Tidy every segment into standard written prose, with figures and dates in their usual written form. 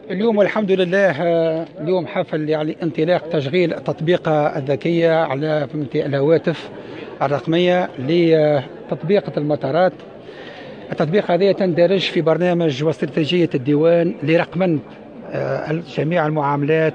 اليوم والحمد لله اليوم حفل يعني انطلاق تشغيل التطبيقة الذكية على فهمتي الهواتف الرقمية لتطبيقة المطارات. التطبيق هذا تندرج في برنامج واستراتيجية الديوان لرقمنة جميع المعاملات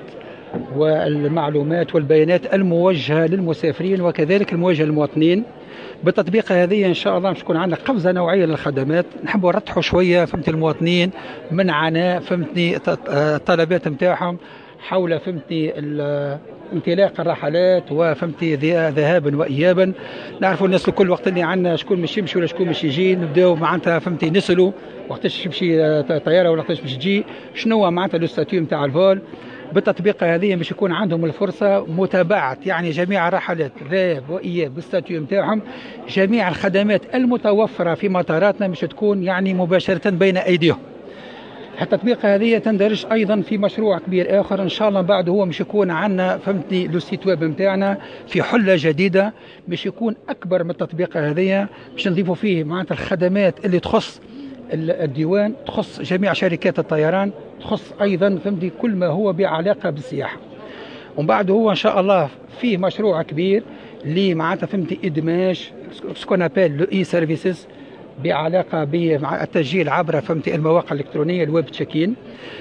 والمعلومات والبيانات الموجهة للمسافرين وكذلك الموجهة للمواطنين. بالتطبيق هذه ان شاء الله مش تكون عندنا قفزه نوعيه للخدمات، نحبوا نرتحوا شويه فهمتي المواطنين من عناء فهمتني الطلبات نتاعهم حول فهمتني انطلاق الرحلات وفهمتي ذهابا وايابا. نعرفوا الناس الكل وقت اللي عندنا شكون مش يمشي ولا شكون مش يجي، نبداو معناتها فهمتي نسالوا وقتاش تمشي طياره ولا وقتاش مش تجي، شنو معناتها لو ستاتيو نتاع الفول. بالتطبيق هذه باش يكون عندهم الفرصه متابعه يعني جميع الرحلات ذهاب واياب بالستاتيو نتاعهم، جميع الخدمات المتوفره في مطاراتنا باش تكون يعني مباشره بين ايديهم. التطبيق هذه تندرج ايضا في مشروع كبير اخر ان شاء الله بعد، هو مش يكون عندنا فهمتني لو سيت ويب نتاعنا في حله جديده، مش يكون اكبر من التطبيق هذه، باش نضيفوا فيه معناتها الخدمات اللي تخص الديوان، تخص جميع شركات الطيران، تخص ايضا فهمتي كل ما هو بعلاقه بالسياحه. ومن بعد هو ان شاء الله فيه مشروع كبير اللي معناتها فهمتي ادماج سكون ابل لو اي سيرفيسز بعلاقه بالتسجيل عبر فهمتي المواقع الالكترونيه الويب تشيكين.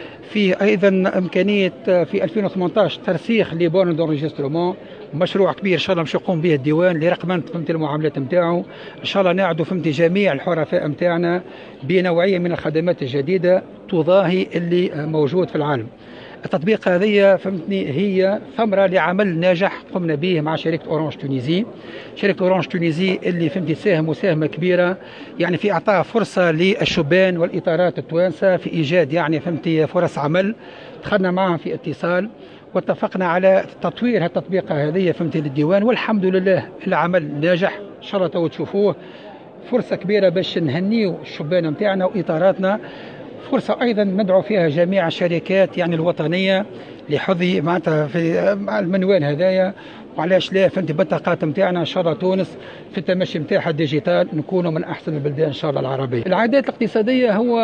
في ايضا امكانيه في 2018 ترسيخ لي بون دونجسترومون، مشروع كبير ان شاء الله باش يقوم به الديوان لرقمنه فهمتي المعاملات نتاعو. ان شاء الله نعدوا فهمتي جميع الحرفاء نتاعنا بنوعيه من الخدمات الجديده تضاهي اللي موجود في العالم. التطبيق هذه فهمتني هي ثمره لعمل ناجح قمنا به مع شركه اورانج تونيزي. شركه اورانج تونيزي اللي فهمتي ساهم مساهمه كبيره يعني في اعطاء فرصه للشبان والاطارات التوانسه في ايجاد يعني فهمتي فرص عمل. دخلنا معهم في اتصال واتفقنا على تطوير التطبيق هذه فهمتي للديوان، والحمد لله العمل ناجح ان شاء الله. تو تشوفوه فرصه كبيره باش نهنيو الشبان نتاعنا واطاراتنا، فرصة أيضا ندعو فيها جميع الشركات يعني الوطنية لحظي معناتها في المنوال هذايا، وعلاش لا فهمتي بالطاقات نتاعنا ان شاء الله تونس في التمشي نتاعها الديجيتال نكونوا من احسن البلدان ان شاء الله العربيه. العادات الاقتصاديه هو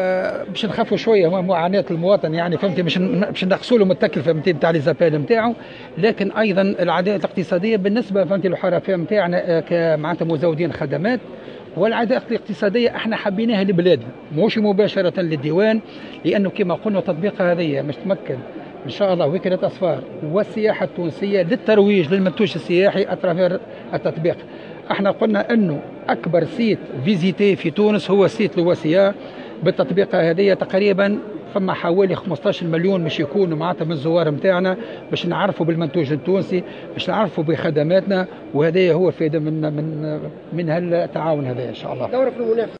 باش نخافوا شويه هو معاناه المواطن يعني فهمتي باش نقصوا له من التكلفه فهمتي نتاع لي زابيل نتاعو، لكن ايضا العادات الاقتصاديه بالنسبه فهمتي للحرفاء نتاعنا كمعناتها مزودين خدمات. والعادات الاقتصاديه احنا حبيناها لبلادنا مش مباشره للديوان، لانه كما قلنا التطبيق هذه مش تمكن ان شاء الله وكاله اسفار والسياحه التونسيه للترويج للمنتوج السياحي اترافير التطبيق. احنا قلنا انه اكبر سيت فيزيتي في تونس هو سيت لواسيا. بالتطبيق هذه تقريبا فما حوالي 15 مليون باش يكونوا معناتها من الزوار نتاعنا باش نعرفوا بالمنتوج التونسي، باش نعرفوا بخدماتنا، وهذا هو الفائده من هالتعاون هذا ان شاء الله.